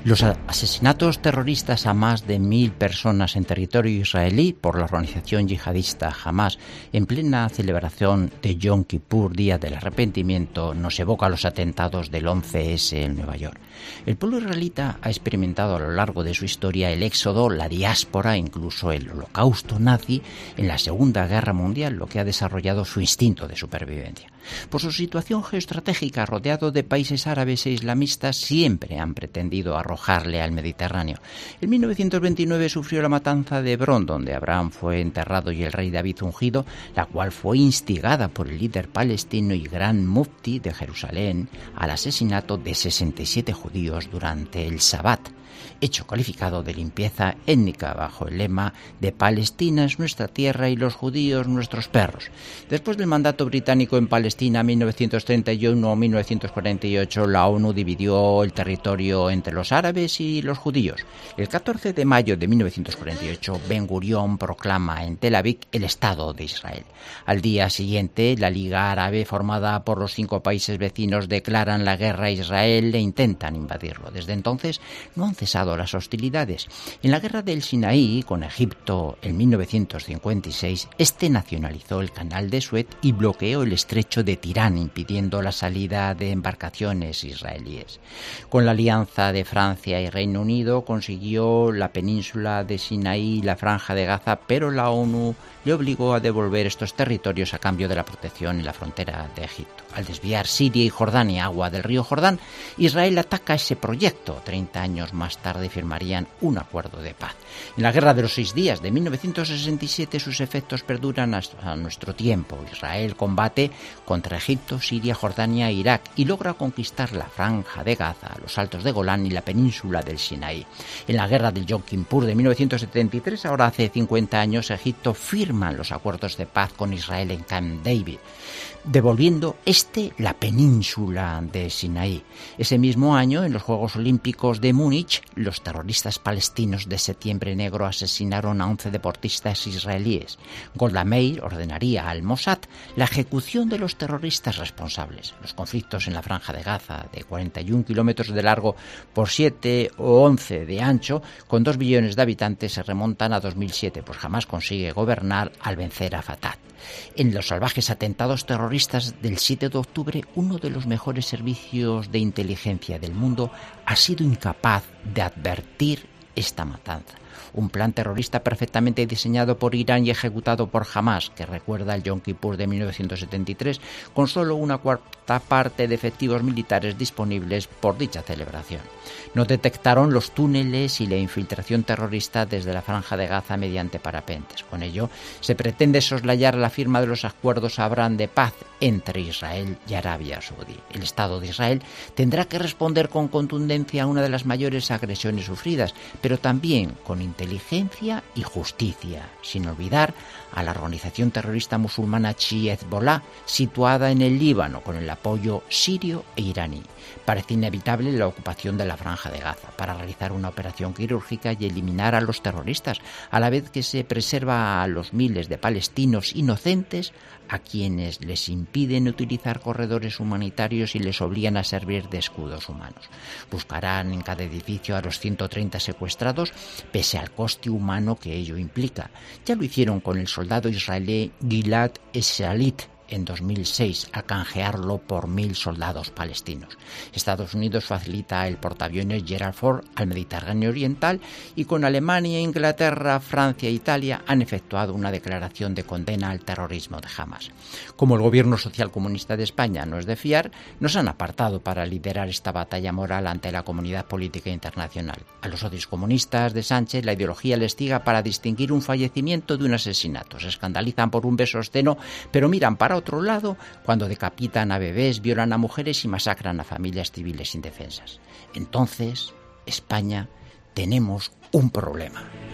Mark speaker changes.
Speaker 1: Los asesinatos terroristas a más de 1.000 personas en territorio israelí por la organización yihadista Hamás en plena celebración de Yom Kippur, Día del Arrepentimiento, nos evoca a los atentados del 11S en Nueva York. El pueblo israelita ha experimentado a lo largo de su historia el éxodo, la diáspora, incluso el holocausto nazi en la Segunda Guerra Mundial, lo que ha desarrollado su instinto de supervivencia. Por su situación geoestratégica, rodeado de países árabes e islamistas, siempre han pretendido arrojarle al Mediterráneo. En 1929 sufrió la matanza de Hebrón, donde Abraham fue enterrado y el rey David ungido, la cual fue instigada por el líder palestino y gran mufti de Jerusalén al asesinato de 67 judíos durante el Sabbat, hecho calificado de limpieza étnica bajo el lema de Palestina es nuestra tierra y los judíos nuestros perros. Después del mandato británico en Palestina 1931-1948, la ONU dividió el territorio entre los árabes y los judíos. El 14 de mayo de 1948, Ben Gurión proclama en Tel Aviv el Estado de Israel. Al día siguiente, la Liga Árabe, formada por los 5 países vecinos, declaran la guerra a Israel e intentan invadirlo. Desde entonces no han cesado las hostilidades. En la guerra del Sinaí con Egipto en 1956, este nacionalizó el canal de Suez y bloqueó el estrecho de Tirán, impidiendo la salida de embarcaciones israelíes. Con la alianza de Francia y Reino Unido consiguió la península de Sinaí y la franja de Gaza, pero la ONU le obligó a devolver estos territorios a cambio de la protección en la frontera de Egipto. Al desviar Siria y Jordania agua del río Jordán, Israel ataca ese proyecto. 30 años más tarde firmarían un acuerdo de paz. En la Guerra de los 6 días de 1967 sus efectos perduran hasta nuestro tiempo. Israel combate contra Egipto, Siria, Jordania e Irak y logra conquistar la franja de Gaza, los altos de Golán y la península del Sinaí. En la Guerra del Yom Kippur de 1973, ahora hace 50 años, Egipto firma los acuerdos de paz con Israel en Camp David, devolviendo la península de Sinaí. Ese mismo año, en los Juegos Olímpicos de Múnich, los terroristas palestinos de Septiembre Negro asesinaron a 11 deportistas israelíes. Golda Meir ordenaría al Mossad la ejecución de los terroristas responsables. Los conflictos en la franja de Gaza, de 41 kilómetros de largo por 7 o 11 de ancho, con 2 billones de habitantes, se remontan a 2007, pues jamás consigue gobernar al vencer a Fatah. En los salvajes atentados terroristas del 7 de octubre, uno de los mejores servicios de inteligencia del mundo ha sido incapaz de advertir esta matanza. Un plan terrorista perfectamente diseñado por Irán y ejecutado por Hamás, que recuerda el Yom Kippur de 1973, con solo una cuarta parte de efectivos militares disponibles por dicha celebración. No detectaron los túneles y la infiltración terrorista desde la franja de Gaza mediante parapentes. Con ello, se pretende soslayar la firma de los acuerdos Abraham de paz entre Israel y Arabia Saudí. El Estado de Israel tendrá que responder con contundencia a una de las mayores agresiones sufridas, pero también con inteligencia y justicia, sin olvidar a la organización terrorista musulmana Chi Hezbollah, situada en el Líbano, con el apoyo sirio e iraní. Parece inevitable la ocupación de la franja de Gaza para realizar una operación quirúrgica y eliminar a los terroristas, a la vez que se preserva a los miles de palestinos inocentes a quienes les impiden utilizar corredores humanitarios y les obligan a servir de escudos humanos. Buscarán en cada edificio a los 130 secuestrados, pese al coste humano que ello implica. Ya lo hicieron con el soldado israelí Gilad Shalit en 2006, a canjearlo por 1.000 soldados palestinos. Estados Unidos facilita el portaaviones Gerald Ford al Mediterráneo Oriental y con Alemania, Inglaterra, Francia e Italia han efectuado una declaración de condena al terrorismo de Hamás. Como el gobierno socialcomunista de España no es de fiar, nos han apartado para liderar esta batalla moral ante la comunidad política internacional. A los socios comunistas de Sánchez la ideología les ciega para distinguir un fallecimiento de un asesinato. Se escandalizan por un beso obsceno, pero miran para otro lado cuando decapitan a bebés, violan a mujeres y masacran a familias civiles indefensas. Entonces, España, tenemos un problema.